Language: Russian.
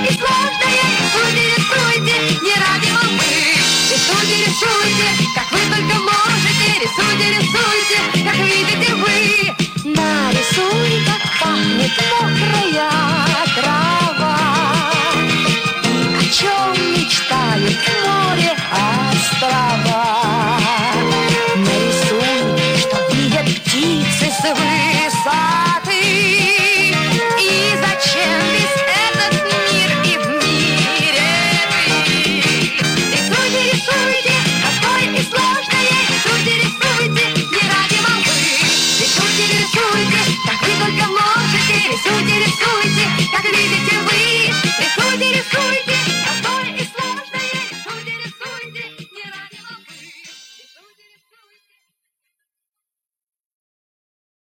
и сложное. Рисуйте, рисуйте, не ради волны. Рисуйте, рисуйте, как вы только можете. Рисуйте, рисуйте, как видите вы. Нарисуй, как пахнет мокрая трава. И о чем мечтает море острова. Нарисуй, что видят птицы с высоты. И зачем весь этот мир и в мире ты? Рисуйте, рисуйте, какое и сложное. Рисуйте, рисуйте, не ради волны. Рисуйте, рисуйте, как вы только можете. Рисуйте, рисуйте, как видите